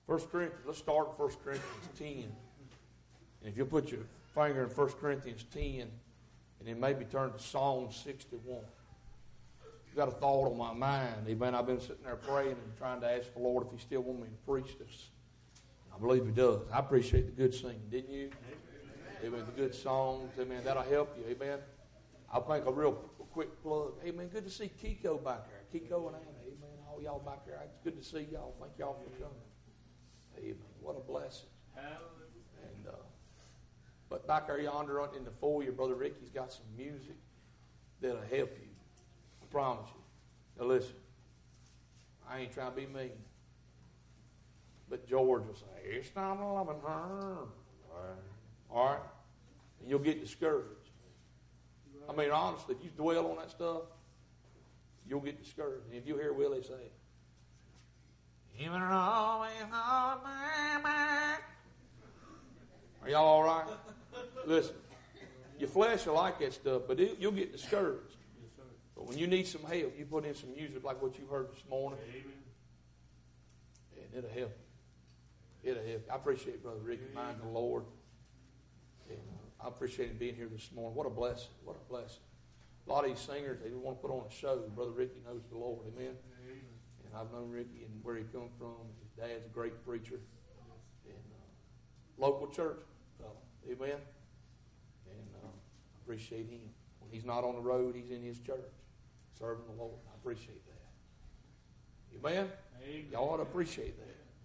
1 Corinthians, let's start at 1 Corinthians 10. And if you'll put your finger in 1 Corinthians 10, and then maybe turn to Psalm 61. I've got a thought on my mind. Amen. I've been sitting there praying and trying to ask the Lord if He still wants me to preach this. I believe He does. I appreciate the good singing, didn't you? Amen. The good songs. Amen. That'll help you. Amen. I'll make a real quick plug. Amen. Good to see Kiko back there. Kiko and Anna. Amen. All y'all back there. It's good to see y'all. Thank y'all for coming. Amen. What a blessing. And but back there yonder in the foyer, Brother Ricky's got some music that'll help you. I promise you. Now listen, I ain't trying to be mean, but George will say, "It's not loving her." All right? And you'll get discouraged. I mean, honestly, if you dwell on that stuff, you'll get discouraged. And if you hear Willie say, "Even always on my mind," are y'all all right? Listen, your flesh will like that stuff, but you'll get discouraged. But when you need some help, you put in some music like what you heard this morning, and it'll help you. It'll help you. I appreciate Brother Ricky, mind the Lord. And I appreciate him being here this morning. What a blessing. What a blessing. A lot of these singers, they want to put on a show. Brother Ricky knows the Lord. Amen. And I've known Ricky and where he come from. His dad's a great preacher. And local church fellow. Amen. And I appreciate him. When he's not on the road, he's in his church serving the Lord. I appreciate that. Amen. Y'all ought to appreciate that.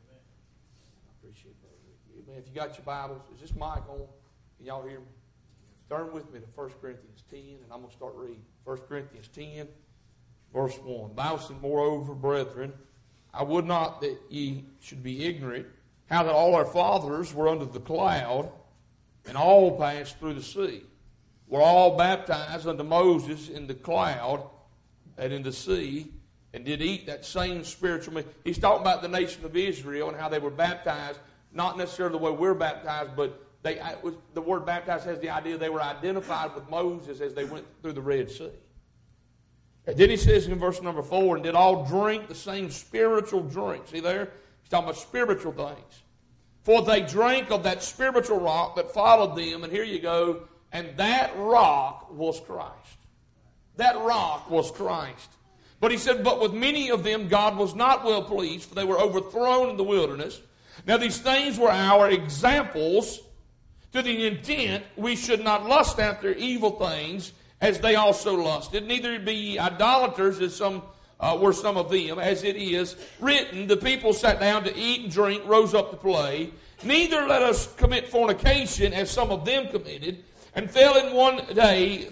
I appreciate Brother Ricky. Amen. If you got your Bibles, is this mic on? Can y'all hear me? Turn with me to 1 Corinthians 10, and I'm going to start reading. 1 Corinthians 10, verse 1. The Bible says, "Moreover, brethren, I would not that ye should be ignorant, how that all our fathers were under the cloud, and all passed through the sea, were all baptized unto Moses in the cloud and in the sea, and did eat that same spiritual meat." He's talking about the nation of Israel and how they were baptized, not necessarily the way we're baptized, but the word baptized has the idea they were identified with Moses as they went through the Red Sea. And then he says in verse number 4, "And did all drink the same spiritual drink." See there? He's talking about spiritual things. "For they drank of that spiritual rock that followed them," and here you go, "and that rock was Christ." That rock was Christ. But he said, "But with many of them God was not well pleased, for they were overthrown in the wilderness. Now these things were our examples, to the intent we should not lust after evil things, as they also lusted. Neither be ye idolaters, as some were some of them, as it is written, the people sat down to eat and drink, rose up to play. Neither let us commit fornication, as some of them committed, and fell in one day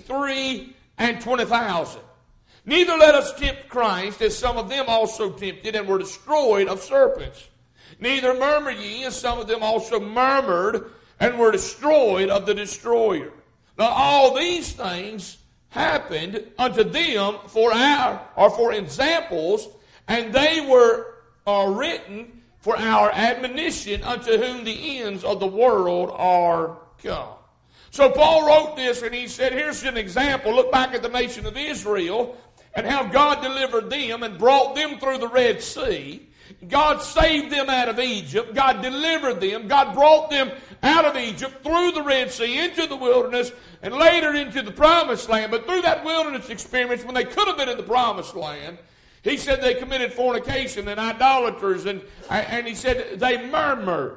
23,000. Neither let us tempt Christ, as some of them also tempted, and were destroyed of serpents. Neither murmur ye, as some of them also murmured, and were destroyed of the destroyer. Now all these things happened unto them for examples, and they are written for our admonition, unto whom the ends of the world are come." So Paul wrote this, and he said, here's an example. Look back at the nation of Israel and how God delivered them and brought them through the Red Sea. God saved them out of Egypt. God delivered them. God brought them out of Egypt through the Red Sea into the wilderness and later into the Promised Land. But through that wilderness experience, when they could have been in the Promised Land, he said they committed fornication and idolaters, and he said they murmured.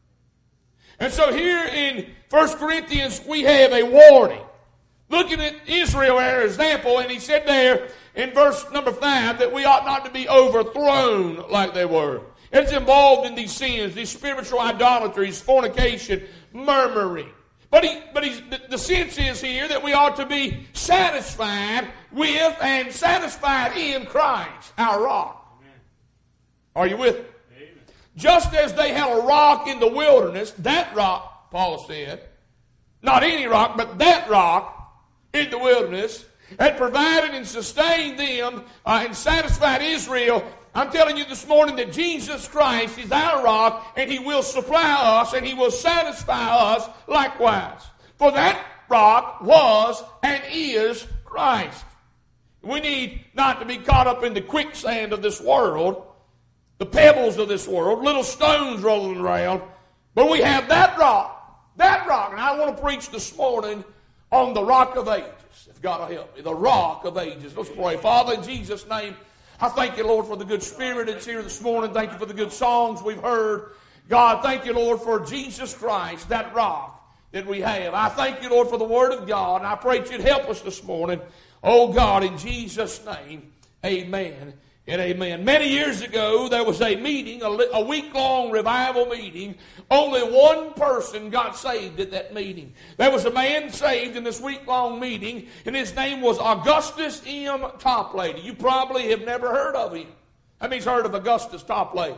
And so here in 1 Corinthians, we have a warning. Looking at Israel as an example, and he said there in verse number 5 that we ought not to be overthrown like they were. It's involved in these sins, these spiritual idolatries, fornication, murmuring. But the sense is here that we ought to be satisfied with and satisfied in Christ, our rock. Amen. Are you with me? Amen. Just as they had a rock in the wilderness, that rock, Paul said, not any rock, but that rock in the wilderness, had provided and sustained them and satisfied Israel. I'm telling you this morning that Jesus Christ is our rock, and He will supply us and He will satisfy us likewise. For that rock was and is Christ. We need not to be caught up in the quicksand of this world. the pebbles of this world, little stones rolling around. But we have that rock, and I want to preach this morning on the rock of ages, if God will help me, the rock of ages. Let's pray. Father, in Jesus' name, I thank you, Lord, for the good spirit that's here this morning. Thank you for the good songs we've heard. God, thank you, Lord, for Jesus Christ, that rock that we have. I thank you, Lord, for the Word of God, and I pray that you'd help us this morning. Oh, God, in Jesus' name, amen and amen. Many years ago, there was a meeting, a week-long revival meeting. Only one person got saved at that meeting. There was a man saved in this week-long meeting, and his name was Augustus M. Toplady. You probably have never heard of him. How many's heard of Augustus Toplady?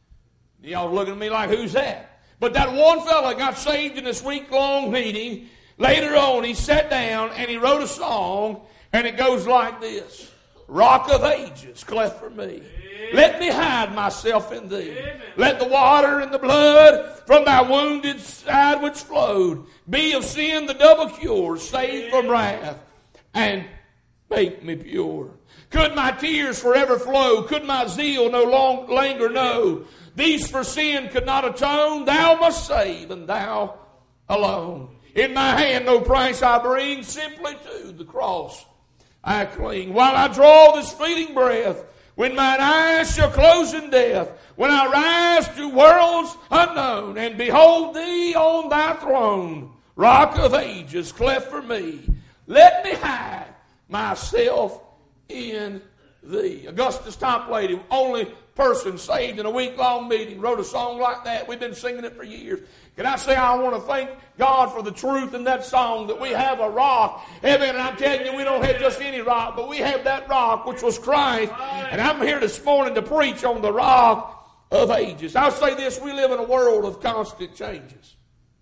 Y'all looking at me like, who's that? But that one fella got saved in this week-long meeting. Later on, he sat down and he wrote a song, and it goes like this. Rock of ages, cleft for me. Let me hide myself in thee. Let the water and the blood from thy wounded side which flowed be of sin the double cure, saved from wrath, and make me pure. Could my tears forever flow? Could my zeal no longer know? These for sin could not atone. Thou must save, and thou alone. In my hand no price I bring, simply to the cross I cling. While I draw this fleeting breath, when mine eyes shall close in death, when I rise to worlds unknown, and behold thee on thy throne, rock of ages, cleft for me, let me hide myself in thee. Augustus Toplady, only person saved in a week-long meeting, wrote a song like that. We've been singing it for years. Can I say I want to thank God for the truth in that song, that we have a rock. Amen. And I'm telling you, we don't have just any rock, but we have that rock, which was Christ. And I'm here this morning to preach on the rock of ages. I'll say this, we live in a world of constant changes.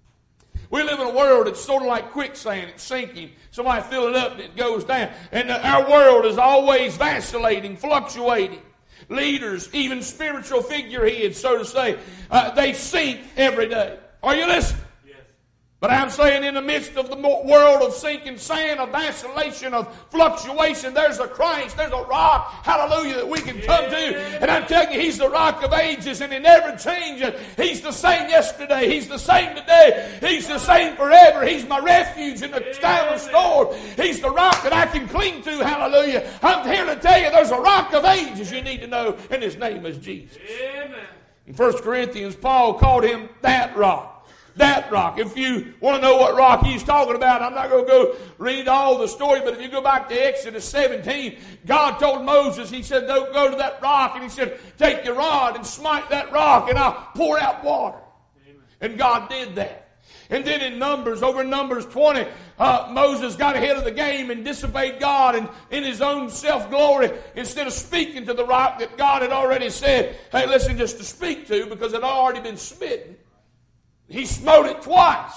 We live in a world that's sort of like quicksand. It's sinking. Somebody fill it up and it goes down. And our world is always vacillating, fluctuating. Leaders, even spiritual figureheads, so to say, they sink every day. Are you listening? Yes. But I'm saying in the midst of the world of sinking sand, of vacillation, of fluctuation, there's a Christ, there's a rock, hallelujah, that we can come to. And I'm telling you, He's the rock of ages, and He never changes. He's the same yesterday. He's the same today. He's the same forever. He's my refuge in the time of storm. He's the rock that I can cling to, hallelujah. I'm here to tell you there's a rock of ages you need to know, and His name is Jesus. Amen. In 1 Corinthians, Paul called Him that rock. That rock. If you want to know what rock he's talking about, I'm not going to go read all the story, but if you go back to Exodus 17, God told Moses, He said, don't go to that rock, and He said, take your rod and smite that rock, and I'll pour out water. Amen. And God did that. And then in Numbers, over in Numbers 20, Moses got ahead of the game and disobeyed God, and in his own self-glory, instead of speaking to the rock that God had already said, hey, listen, just to speak to, because it had already been smitten, he smote it twice.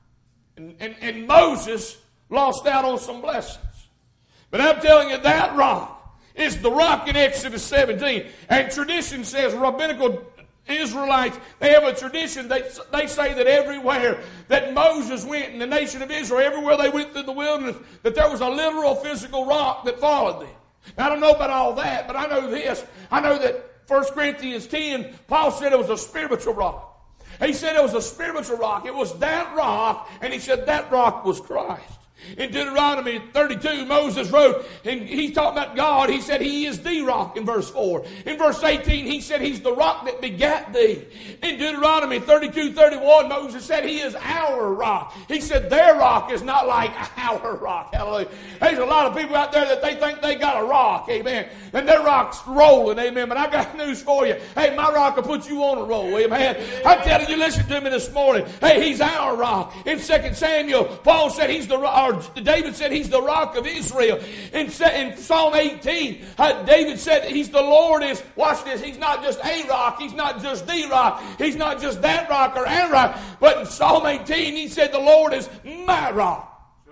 And Moses lost out on some blessings. But I'm telling you, that rock is the rock in Exodus 17. And tradition says, rabbinical Israelites, they have a tradition. They say that everywhere that Moses went in the nation of Israel, everywhere they went through the wilderness, that there was a literal physical rock that followed them. I don't know about all that, but I know this. I know that 1 Corinthians 10, Paul said it was a spiritual rock. He said it was a spiritual rock. It was that rock, and he said that rock was Christ. In Deuteronomy 32, Moses wrote, and he's talking about God. He said He is the rock in verse 4. In verse 18, he said He's the rock that begat thee. In Deuteronomy 32:31, Moses said He is our rock. He said their rock is not like our rock. Hallelujah. There's a lot of people out there that they think they got a rock. Amen. And their rock's rolling. Amen. But I got news for you. Hey, my rock will put you on a roll. Amen. I'm telling you, listen to me this morning. Hey, He's our rock. In 2 Samuel, Paul said He's the rock. David said He's the rock of Israel. In Psalm 18, David said He's the Lord is, watch this, He's not just a rock, He's not just the rock, He's not just that rock or our rock, but in Psalm 18 he said the Lord is my rock.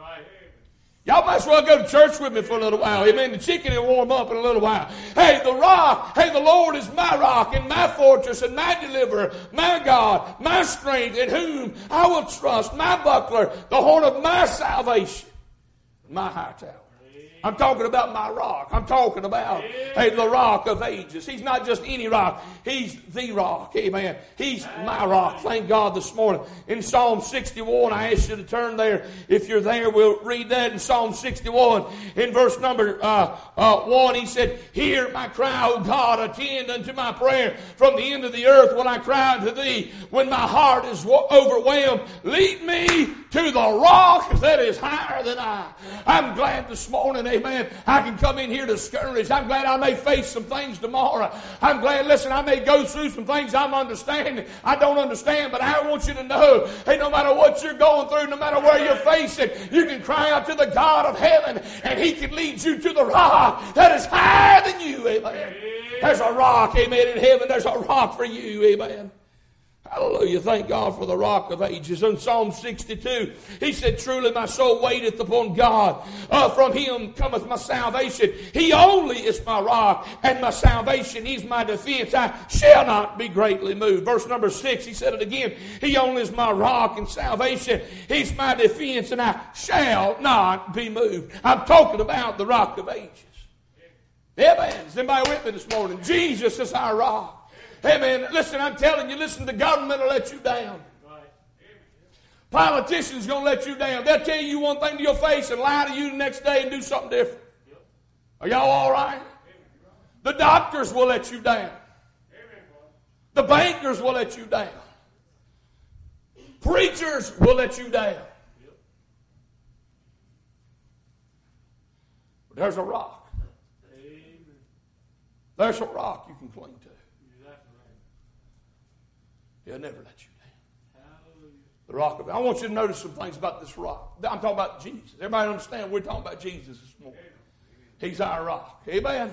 Y'all might as well go to church with me for a little while. Amen. The chicken will warm up in a little while. Hey, the rock. Hey, the Lord is my rock and my fortress and my deliverer, my God, my strength, in whom I will trust, my buckler, the horn of my salvation, my high tower. I'm talking about my rock. I'm talking about, hey, the rock of ages. He's not just any rock. He's the rock. Amen. He's my rock. Thank God this morning. In Psalm 61, I ask you to turn there. If you're there, we'll read that in Psalm 61. In verse number 1, he said, hear my cry, O God, attend unto my prayer. From the end of the earth will I cry unto thee. When my heart is overwhelmed, lead me to the rock that is higher than I. I'm glad this morning, amen, I can come in here discouraged. I'm glad I may face some things tomorrow. I'm glad, listen, I may go through some things I don't understand, but I want you to know, hey, no matter what you're going through, no matter where you're facing, you can cry out to the God of heaven, and He can lead you to the rock that is higher than you, amen. There's a rock, amen, in heaven. There's a rock for you, amen. Hallelujah. Thank God for the rock of ages. In Psalm 62, he said, truly my soul waiteth upon God. From Him cometh my salvation. He only is my rock, and my salvation. He's my defense. I shall not be greatly moved. Verse number 6, he said it again. He only is my rock and salvation. He's my defense, and I shall not be moved. I'm talking about the rock of ages. Amen. Is anybody with me this morning? Jesus is our rock. Amen. Listen, I'm telling you, listen, the government will let you down. Politicians going to let you down. They'll tell you one thing to your face and lie to you the next day and do something different. Are y'all all right? The doctors will let you down. The bankers will let you down. Preachers will let you down. But there's a rock. There's a rock you can cling to. He'll never let you down. The rock of it. I want you to notice some things about this rock. I'm talking about Jesus. Everybody understand we're talking about Jesus this morning. He's our rock. Amen.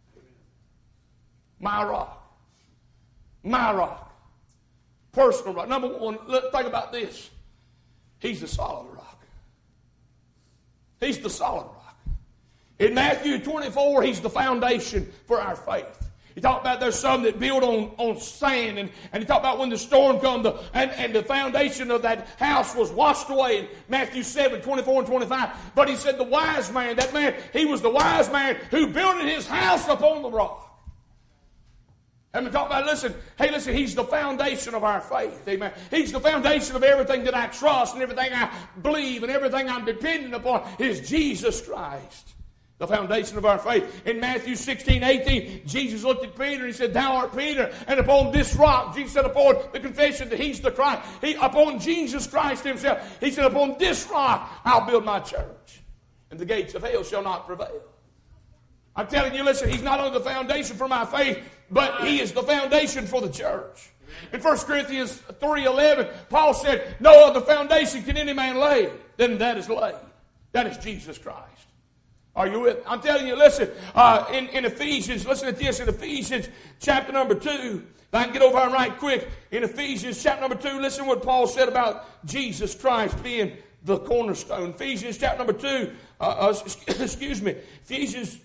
My rock. My rock. Personal rock. Number one, think about this. He's the solid rock. He's the solid rock. In Matthew 24, He's the foundation for our faith. He talked about there's some that build on sand, and he talked about when the storm comes, and the foundation of that house was washed away in Matthew 7, 24 and 25. But he said the wise man, that man, he was the wise man who built his house upon the rock. And we talk about, listen, He's the foundation of our faith. Amen. He's the foundation of everything that I trust and everything I believe and everything I'm dependent upon is Jesus Christ. The foundation of our faith. In Matthew 16, 18, Jesus looked at Peter and He said, thou art Peter, and upon this rock, Jesus said upon the confession that He's the Christ, upon Jesus Christ Himself, He said, upon this rock I'll build my church, and the gates of hell shall not prevail. I'm telling you, listen, He's not only the foundation for my faith, but He is the foundation for the church. In 1 Corinthians 3:11, Paul said, no other foundation can any man lay than that is laid. That is Jesus Christ. Are you with me? I'm telling you, listen, in Ephesians, listen to this, in Ephesians chapter number 2, if I can get over here right quick, in Ephesians chapter number 2, listen what Paul said about Jesus Christ being the cornerstone. Ephesians chapter number 2, Ephesians,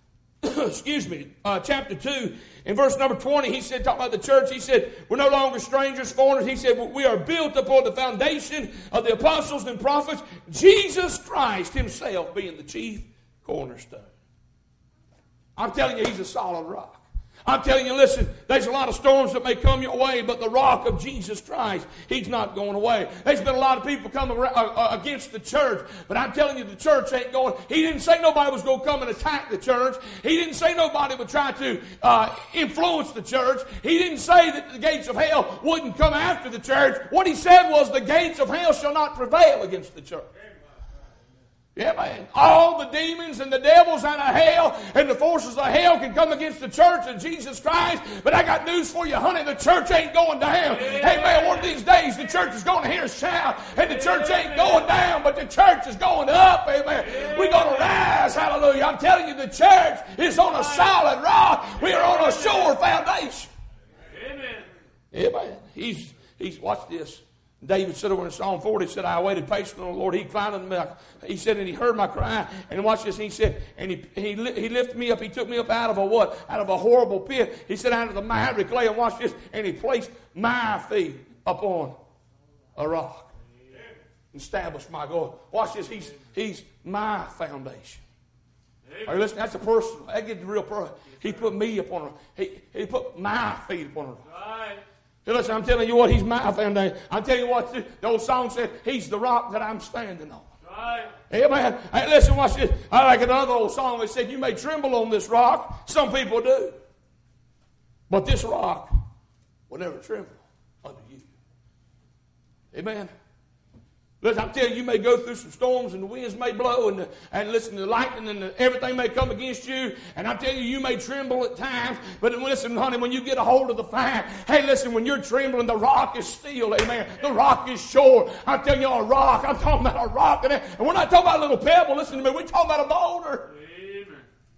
chapter 2, in verse number 20, he said, talking about the church, he said, we're no longer strangers, foreigners. He said, we are built upon the foundation of the apostles and prophets, Jesus Christ Himself being the chief cornerstone. I'm telling you, He's a solid rock. I'm telling you, listen, there's a lot of storms that may come your way, but the rock of Jesus Christ, He's not going away. There's been a lot of people coming against the church, but I'm telling you, the church ain't going. He didn't say nobody was going to come and attack the church. He didn't say nobody would try to influence the church. He didn't say that the gates of hell wouldn't come after the church. What He said was the gates of hell shall not prevail against the church. Yeah, man. All the demons and the devils out of hell and the forces of hell can come against the church of Jesus Christ. But I got news for you, honey. The church ain't going down. Hey, man, one of these days the church is going to hear a shout. And the church ain't going down, but the church is going up. Amen. We're going to rise. Hallelujah. I'm telling you, the church is on a solid rock. We are on a sure foundation. Amen. Amen. He's watch this. David said over in Psalm 40, he said, I waited patiently on the Lord. He cried unto me. He said, and He heard my cry. And watch this. He said, and he lifted me up. He took me up out of a what? Out of a horrible pit. He said, out of the miry clay. And watch this. And He placed my feet upon a rock. Established my God. Watch this. He's my foundation. Are you listening? That's a personal. That gets real personal. He put me upon her. He put my feet upon her. Right. Hey, listen, I'm telling you what, He's my foundation. I'm telling you what, the old song said, He's the rock that I'm standing on. Right. Amen. Hey, listen, watch this. I like another old song that said, you may tremble on this rock. Some people do. But this rock will never tremble under you. Amen. Listen, I'm telling you, you may go through some storms and the winds may blow and listen, the lightning and everything may come against you. And I'm telling you, you may tremble at times. But listen, honey, when you get a hold of the fact, hey, listen, when you're trembling, the rock is still, amen. The rock is sure. I'm telling you, a rock. I'm talking about a rock. And we're not talking about a little pebble. Listen to me. We're talking about a boulder. Amen.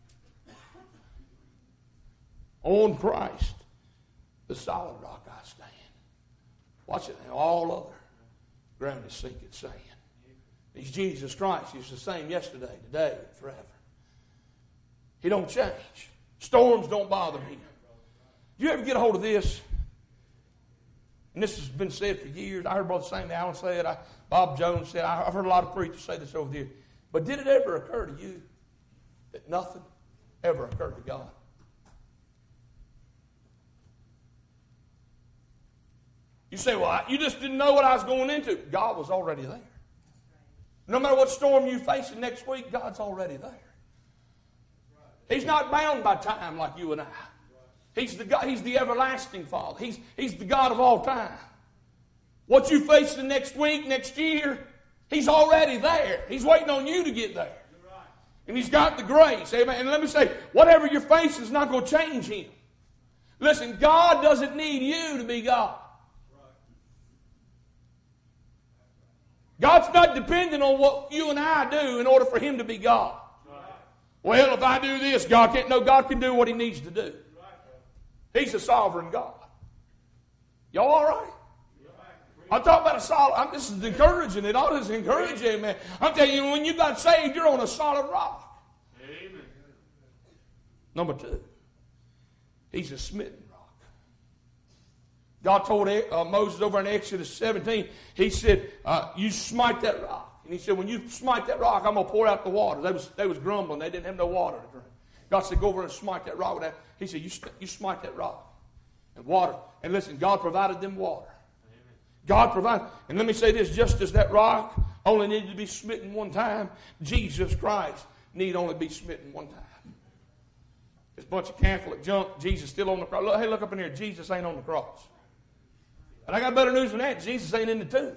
On Christ, the solid rock I stand. Watch it now. All other ground is sinking sand. He's Jesus Christ. He's the same yesterday, today, and forever. He don't change. Storms don't bother him. Do you ever get a hold of this? And this has been said for years. I heard Brother Sammy Allen say it. Bob Jones said it. I've heard a lot of preachers say this over the years. But did it ever occur to you that nothing ever occurred to God? You say, well, you just didn't know what I was going into. God was already there. No matter what storm you're facing next week, God's already there. He's not bound by time like you and I. He's the God. He's the everlasting Father. He's the God of all time. What you facing next week, next year, He's already there. He's waiting on you to get there. And He's got the grace. Amen. And let me say, whatever you're facing is not going to change Him. Listen, God doesn't need you to be God. God's not dependent on what you and I do in order for Him to be God. Well, if I do this, God can't. No, God can do what He needs to do. He's a sovereign God. Y'all all right? I'm talking about a solid. This is encouraging. It ought to encourage you, man. I'm telling you, when you got saved, you're on a solid rock. Amen. Number 2, He's a smitten rock. God told Moses over in Exodus 17, He said, you smite that rock. And He said, when you smite that rock, I'm going to pour out the water. They was grumbling. They didn't have no water to drink. God said, go over and smite that rock with that. He said, you smite that rock. And water. And listen, God provided them water. Amen. God provided. And let me say this, just as that rock only needed to be smitten one time, Jesus Christ need only be smitten one time. This bunch of Catholic junk, Jesus still on the cross. Hey, look up in here. Jesus ain't on the cross. And I got better news than that. Jesus ain't in the tomb.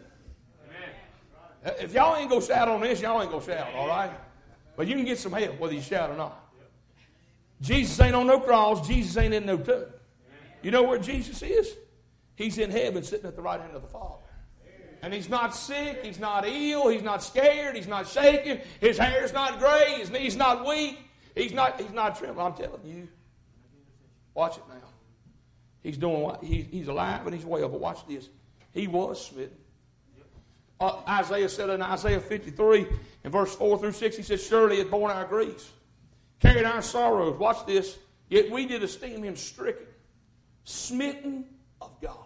Amen. If y'all ain't going to shout on this, y'all ain't going to shout, all right? But you can get some help whether you shout or not. Jesus ain't on no cross. Jesus ain't in no tomb. You know where Jesus is? He's in heaven sitting at the right hand of the Father. And He's not sick. He's not ill. He's not scared. He's not shaking. His hair's not gray. His knees not weak. He's not trembling. I'm telling you. Watch it now. He's doing what? He's alive and He's well. But watch this. He was smitten. Isaiah said in Isaiah 53, in verse 4 through 6, he says, surely He had borne our griefs, carried our sorrows. Watch this. Yet we did esteem Him stricken, smitten of God,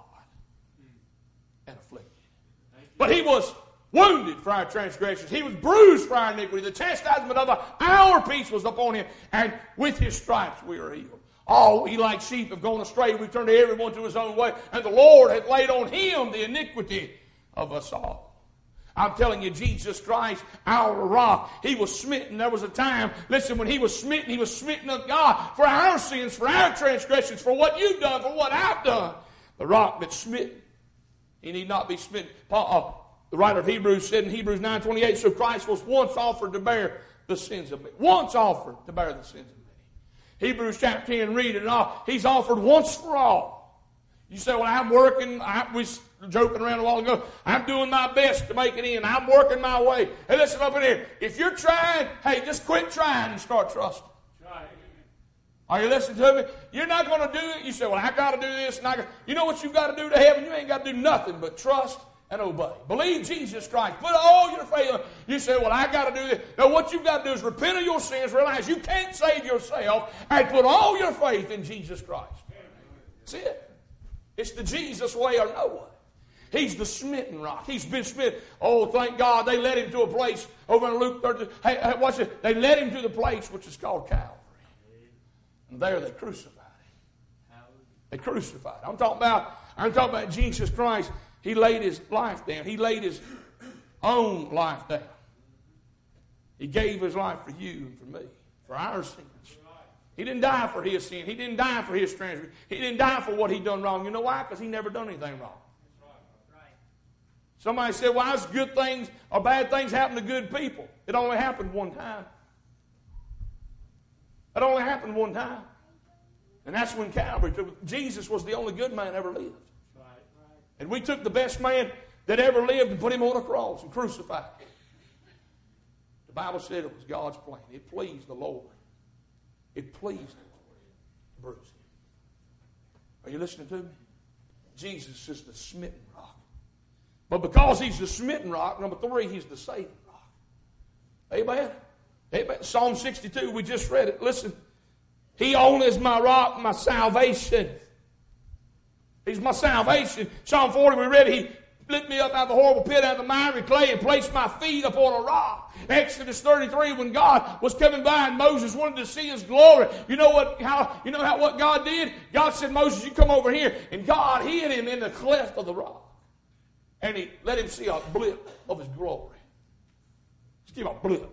and afflicted. But He was wounded for our transgressions. He was bruised for our iniquity. The chastisement of our peace was upon Him, and with His stripes we are healed. All we like sheep have gone astray. We've turned everyone to his own way. And the Lord hath laid on Him the iniquity of us all. I'm telling you, Jesus Christ, our rock, He was smitten. There was a time, listen, when He was smitten of God for our sins, for our transgressions, for what you've done, for what I've done. The rock that's smitten, He need not be smitten. The writer of Hebrews said in Hebrews 9:28, so Christ was once offered to bear the sins of many. Once offered to bear the sins of many. Hebrews chapter 10, read it all. He's offered once for all. You say, well, I'm working. I was joking around a while ago. I'm doing my best to make it in. I'm working my way. Hey, listen up in here. If you're trying, hey, just quit trying and start trusting. Right. Are you listening to me? You're not going to do it. You say, well, I got to do this. And you know what you've got to do to heaven? You ain't got to do nothing but trust and obey. Believe Jesus Christ. Put all your faith in. You say, well, I got to do this. No, what you've got to do is repent of your sins, realize you can't save yourself, and put all your faith in Jesus Christ. That's it. It's the Jesus way or no way. He's the smitten rock. He's been smitten. Oh, thank God. They led him to a place over in Luke 13. Hey, watch this. They led him to the place which is called Calvary. And there they crucified him. They crucified him. I'm talking about Jesus Christ. He laid his life down. He laid his own life down. He gave his life for you and for me, for our sins. He didn't die for his sin. He didn't die for his transgression. He didn't die for what he done wrong. You know why? Because he never done anything wrong. Somebody said, why does good things or bad things happen to good people? It only happened one time. It only happened one time. And that's when Calvary, Jesus was the only good man ever lived. And we took the best man that ever lived and put him on a cross and crucified him. The Bible said it was God's plan. It pleased the Lord. It pleased the Lord to bruise him. Are you listening to me? Jesus is the smitten rock. But because he's the smitten rock, number 3, he's the saving rock. Amen? Amen. Psalm 62, we just read it. Listen. He only is my rock, my salvation. He's my salvation. Psalm 40, we read it. He lifted me up out of the horrible pit, out of the miry clay, and placed my feet upon a rock. Exodus 33, when God was coming by and Moses wanted to see his glory. You know what God did? God said, Moses, you come over here. And God hid him in the cleft of the rock. And he let him see a blip of his glory. Just give a blip.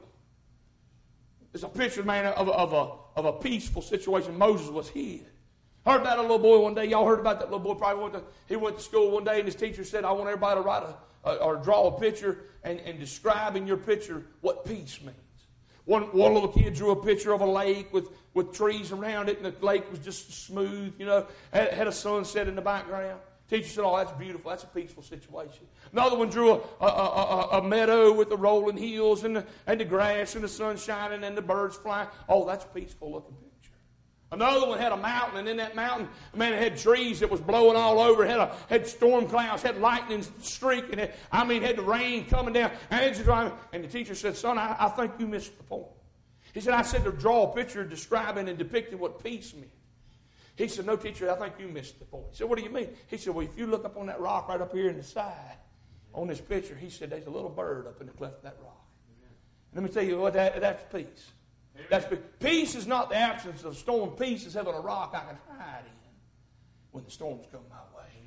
It's a picture, man, of a peaceful situation. Moses was hid. Heard about a little boy one day. Y'all heard about that little boy? Probably he went to school one day and his teacher said, I want everybody to write or draw a picture and describe in your picture what peace means. One little kid drew a picture of a lake with trees around it, and the lake was just smooth, had a sunset in the background. Teacher said, oh, that's beautiful. That's a peaceful situation. Another one drew a meadow with the rolling hills and the grass and the sun shining and the birds flying. Oh, that's a peaceful looking picture. Another one had a mountain, and in that mountain, man, it had trees that was blowing all over. It had storm clouds, had lightning streaking. Had the rain coming down. And the teacher said, son, I think you missed the point. He said, I said to draw a picture describing and depicting what peace meant. He said, no, teacher, I think you missed the point. He said, what do you mean? He said, well, if you look up on that rock right up here in the side, on this picture, he said, there's a little bird up in the cleft of that rock. Let me tell you what, that's peace. That's peace. Peace is not the absence of storm. Peace is having a rock I can hide in when the storms come my way.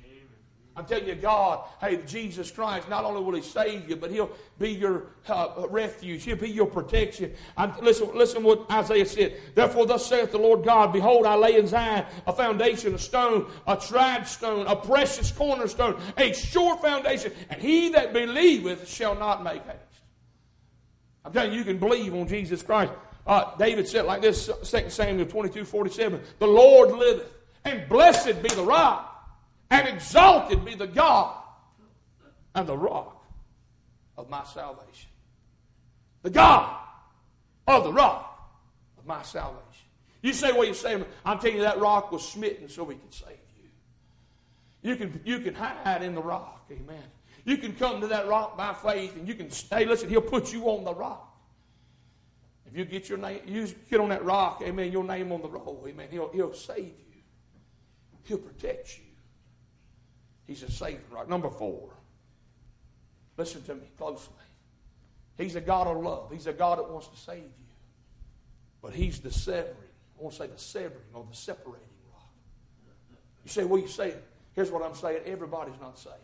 I'm telling you, God, hey, Jesus Christ, not only will he save you, but he'll be your refuge. He'll be your protection. Listen what Isaiah said. Therefore, thus saith the Lord God, behold, I lay in Zion a foundation, a stone, a tried stone, a precious cornerstone, a sure foundation, and he that believeth shall not make haste. I'm telling you, you can believe on Jesus Christ. David said like this, 2 Samuel 22:47, the Lord liveth, and blessed be the rock, and exalted be the God and the rock of my salvation. The God of the rock of my salvation. You say, well, you say, I'm telling you that rock was smitten so he could save you. You can hide in the rock, amen. You can come to that rock by faith, and you can stay. Listen, he'll put you on the rock. If you get your name, you get on that rock, amen, your name on the roll, amen, he'll save you. He'll protect you. He's a saving rock. Number 4. Listen to me closely. He's a God of love. He's a God that wants to save you. But he's the severing. I want to say the severing or the separating rock. You say, well, you say it. Here's what I'm saying. Everybody's not saved.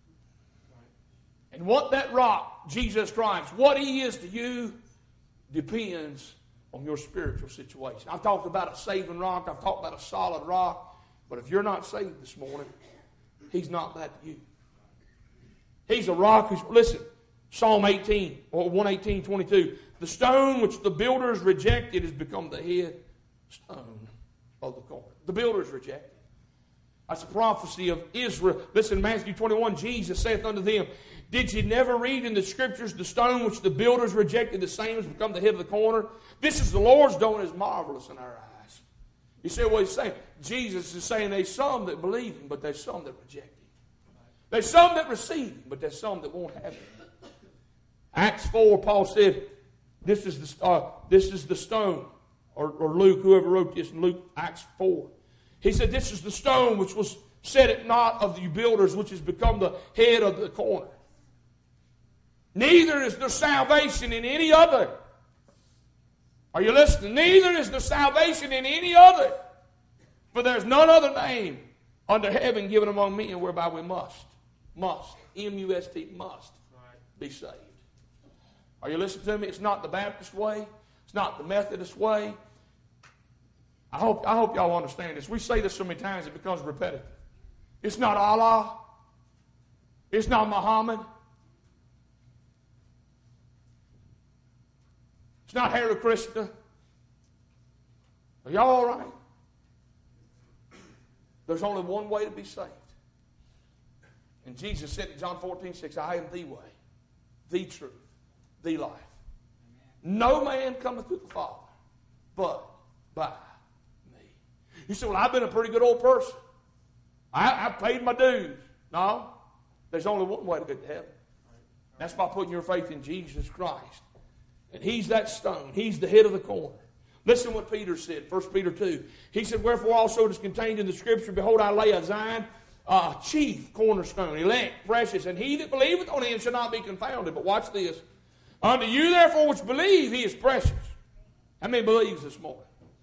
And what that rock, Jesus Christ, what he is to you, depends on your spiritual situation. I've talked about a saving rock. I've talked about a solid rock. But if you're not saved this morning, he's not that to you. He's a rock who's, listen, Psalm 18 or 118:22. The stone which the builders rejected has become the head stone of the corner. The builders rejected. That's a prophecy of Israel. Listen, Matthew 21, Jesus saith unto them, did you never read in the scriptures, the stone which the builders rejected, the same has become the head of the corner? This is the Lord's doing, is marvelous in our eyes. You say, well, he's saying, Jesus is saying there's some that believe him, but there's some that reject him. There's some that receive him, but there's some that won't have him. Acts 4, Paul said, this is the stone, or Luke, whoever wrote this in Luke, Acts 4. He said, this is the stone which was Said it not of you builders, which has become the head of the corner. Neither is there salvation in any other. Are you listening? Neither is there salvation in any other. For there's none other name under heaven given among men whereby we must, M-U-S-T, must be saved. Are you listening to me? It's not the Baptist way. It's not the Methodist way. I hope y'all understand this. We say this so many times it becomes repetitive. It's not Allah. It's not Muhammad. It's not Hare Krishna. Are y'all all right? There's only one way to be saved. And Jesus said in John 14:6, I am the way, the truth, the life. No man cometh to the Father but by me. You say, well, I've been a pretty good old person. I've paid my dues. No. There's only one way to get to heaven. That's by putting your faith in Jesus Christ. And He's that stone. He's the head of the corner. Listen to what Peter said, 1 Peter 2. He said, wherefore also it is contained in the Scripture, behold, I lay a Zion, chief cornerstone, elect, precious, and he that believeth on Him shall not be confounded. But watch this. Unto you, therefore, which believe, He is precious. How many believes this morning?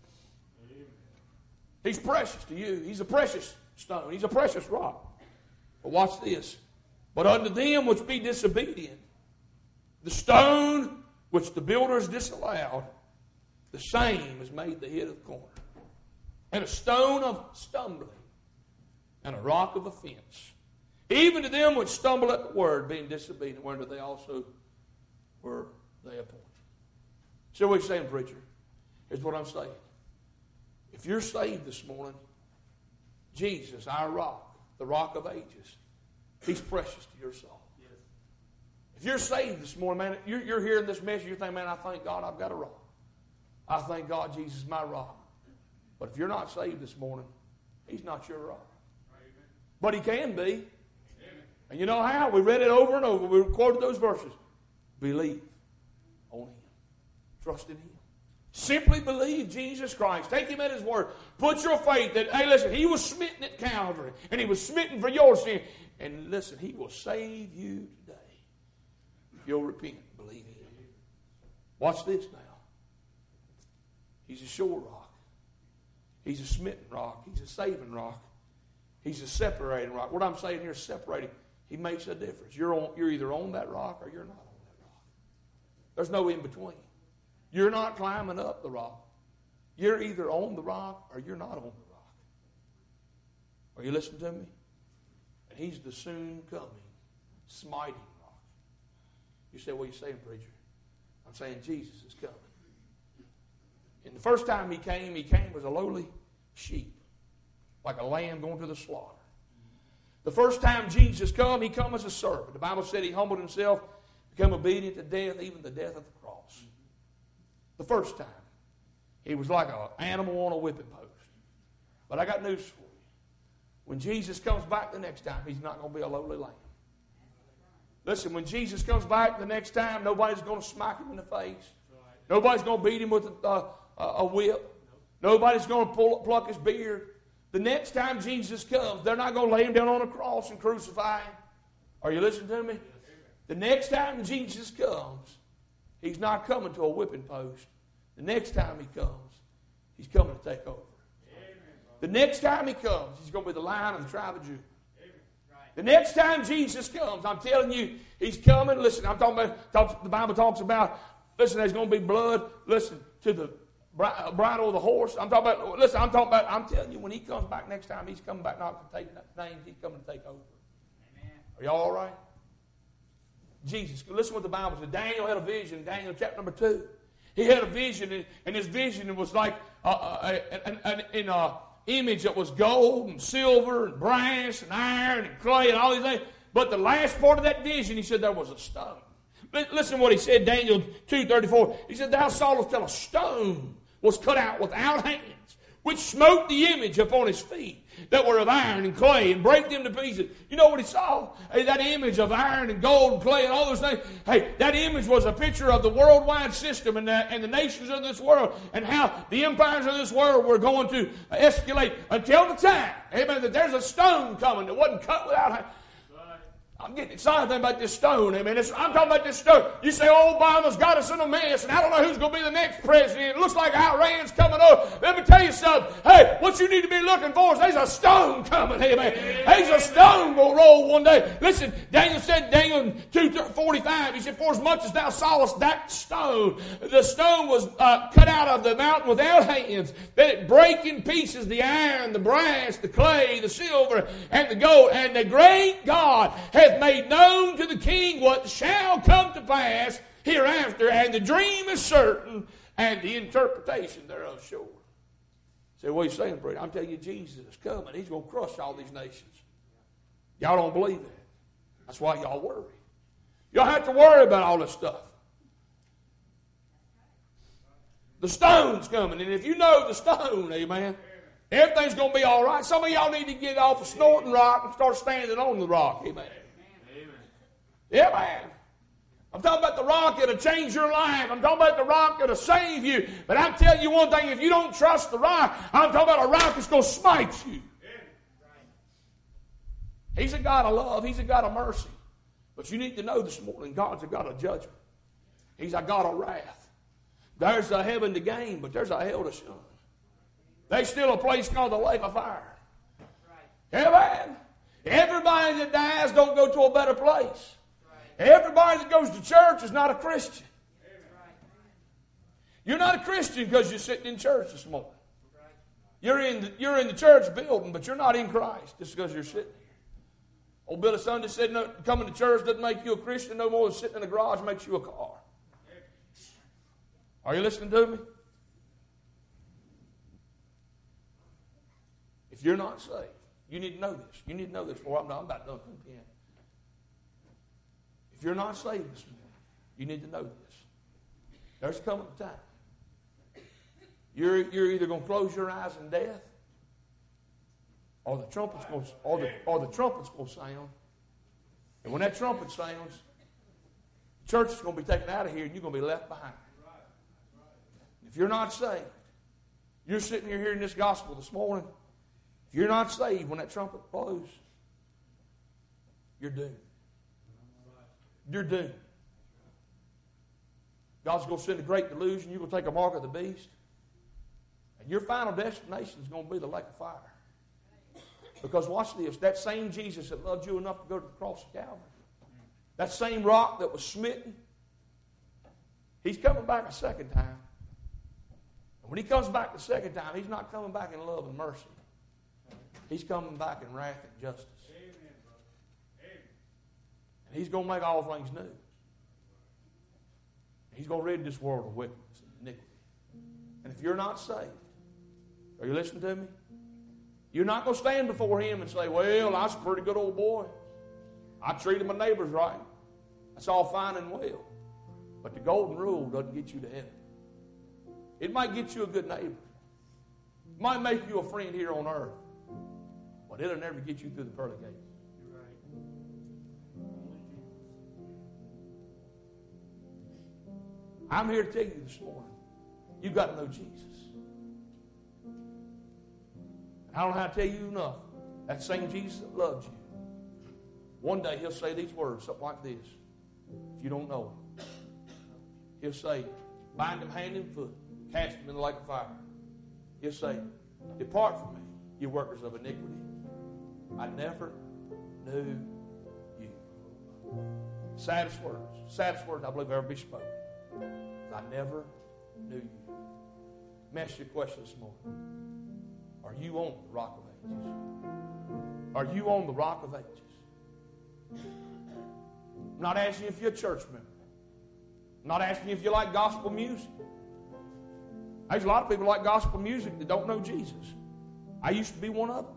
He's precious to you. He's a precious stone. He's a precious rock. But watch this. But unto them which be disobedient, the stone which the builders disallowed, the same is made the head of the corner, and a stone of stumbling, and a rock of offense. Even to them which stumble at the word, being disobedient, whereunto they also were they appointed. So what are you saying, preacher? Here's what I'm saying. If you're saved this morning, Jesus, our rock, the rock of ages, He's precious to your soul. Yes. If you're saved this morning, man, you're hearing this message, you're thinking, man, I thank God I've got a rock. I thank God Jesus is my rock. But if you're not saved this morning, He's not your rock. Amen. But He can be. Amen. And you know how? We read it over and over. We quoted those verses. Believe on Him. Trust in Him. Simply believe Jesus Christ. Take Him at His word. Put your faith that, hey, listen, He was smitten at Calvary. And He was smitten for your sin. And listen, He will save you today. If you'll repent and believe in Him. Watch this now. He's a sure rock. He's a smitten rock. He's a saving rock. He's a separating rock. What I'm saying here is separating. He makes a difference. You're either on that rock or you're not on that rock. There's no in between. You're not climbing up the rock. You're either on the rock or you're not on the rock. Are you listening to me? And He's the soon coming, smiting rock. You say, what are you saying, preacher? I'm saying Jesus is coming. And the first time He came as a lowly sheep, like a lamb going to the slaughter. The first time Jesus come, He come as a servant. The Bible said He humbled Himself, became obedient to death, even the death of the cross. The first time. He was like an animal on a whipping post. But I got news for you. When Jesus comes back the next time, He's not going to be a lowly lamb. Listen, when Jesus comes back the next time, nobody's going to smack Him in the face. Nobody's going to beat Him with a whip. Nobody's going to pluck His beard. The next time Jesus comes, they're not going to lay Him down on a cross and crucify Him. Are you listening to me? The next time Jesus comes, He's not coming to a whipping post. The next time He comes, He's coming to take over. The next time He comes, He's going to be the Lion of the tribe of Judah. The next time Jesus comes, I'm telling you, He's coming. Listen, I'm talking about, the Bible talks about, listen, there's going to be blood, listen, to the bridle of the horse. I'm telling you, when He comes back next time, He's coming back not to take names, He's coming to take over. Amen. Are y'all all right? Jesus, listen what the Bible said. Daniel had a vision in Daniel chapter number 2. He had a vision, and his vision was like an image that was gold and silver and brass and iron and clay and all these things. But the last part of that vision, he said there was a stone. Listen to what he said, Daniel 2:34. He said, thou sawest till a stone was cut out without hands, which smote the image upon his feet. that were of iron and clay and break them to pieces. You know what he saw? Hey, that image of iron and gold and clay and all those things. Hey, that image was a picture of the worldwide system and the nations of this world and how the empires of this world were going to escalate until the time, amen, that there's a stone coming that wasn't cut without hand. I'm getting excited about this stone, amen. I'm talking about this stone. You say, oh, Obama's got us in a mess, and I don't know who's going to be the next president. It looks like Iran's coming up. Let me tell you something. Hey, what you need to be looking for is there's a stone coming, amen. There's a stone going to roll one day. Listen, Daniel said, Daniel 2:45, he said, for as much as thou sawest that stone, the stone was cut out of the mountain without hands, that it break in pieces the iron, the brass, the clay, the silver, and the gold. And the great God hath made known to the king what shall come to pass hereafter, and the dream is certain, and the interpretation thereof sure. Say, what are you saying, brother? I'm telling you, Jesus is coming. He's going to crush all these nations. Y'all don't believe that. That's why y'all worry. Y'all have to worry about all this stuff. The stone's coming, and if you know the stone, amen, everything's going to be all right. Some of y'all need to get off of snorting rock and start standing on the rock, amen. Yeah, man. I'm talking about the rock that'll change your life. I'm talking about the rock that'll save you. But I'm telling you one thing, if you don't trust the rock, I'm talking about a rock that's going to smite you. He's a God of love. He's a God of mercy. But you need to know this morning, God's a God of judgment. He's a God of wrath. There's a heaven to gain, but there's a hell to shun. There's still a place called the lake of fire. Yeah, man. Everybody that dies don't go to a better place. Everybody that goes to church is not a Christian. You're not a Christian because you're sitting in church this morning. You're in the church building, but you're not in Christ just because you're sitting here. Old Billy Sunday said, no, coming to church doesn't make you a Christian no more than sitting in the garage makes you a car. Are you listening to me? If you're not saved, you need to know this. You need to know this before I'm about done with the end. If you're not saved this morning, you need to know this. There's coming a time. You're either going to close your eyes in death, or the trumpet's going to sound. And when that trumpet sounds, the church is going to be taken out of here, and you're going to be left behind. If you're not saved, you're sitting here hearing this gospel this morning. If you're not saved when that trumpet blows, you're doomed. You're doomed. God's going to send a great delusion. You're going to take a mark of the beast. And your final destination is going to be the lake of fire. Because watch this. That same Jesus that loved you enough to go to the cross of Calvary, that same rock that was smitten, he's coming back a second time. And when he comes back the second time, he's not coming back in love and mercy. He's coming back in wrath and justice. And he's going to make all things new. He's going to rid this world of wickedness and iniquity. And if you're not saved, are you listening to me? You're not going to stand before him and say, well, I was a pretty good old boy. I treated my neighbors right. That's all fine and well. But the golden rule doesn't get you to heaven. It might get you a good neighbor. It might make you a friend here on earth. But it'll never get you through the pearly gates. I'm here to tell you this morning, you've got to know Jesus. And I don't know how to tell you enough. That same Jesus that loves you, one day he'll say these words, something like this. If you don't know him, he'll say, bind him hand and foot, cast him in the lake of fire. He'll say, depart from me, you workers of iniquity. I never knew you. Saddest words I believe ever be spoken. I never knew you. Let me ask you a question this morning. Are you on the rock of ages? Are you on the rock of ages? I'm not asking you if you're a church member. I'm not asking you if you like gospel music. There's a lot of people like gospel music that don't know Jesus. I used to be one of them.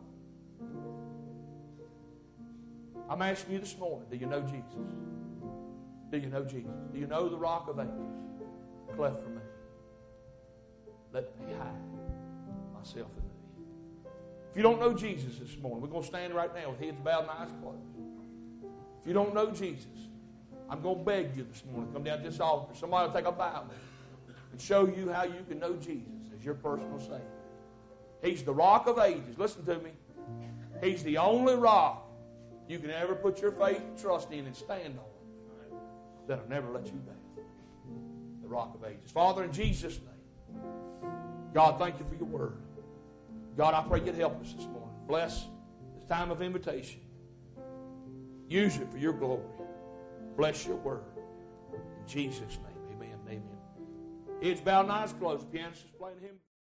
I'm asking you this morning, do you know Jesus? Do you know Jesus? Do you know the rock of ages? Cleft for me. Let me hide myself in thee. If you don't know Jesus this morning, we're going to stand right now with heads bowed and eyes closed. If you don't know Jesus, I'm going to beg you this morning, come down to this altar. Somebody will take a Bible and show you how you can know Jesus as your personal Savior. He's the rock of ages. Listen to me. He's the only rock you can ever put your faith and trust in and stand on that'll never let you down. The rock of ages. Father, in Jesus' name, God, thank you for your word. God, I pray you'd help us this morning. Bless this time of invitation. Use it for your glory. Bless your word. In Jesus' name, amen and amen. Heads bowed and eyes closed. The pianist is playing hymn.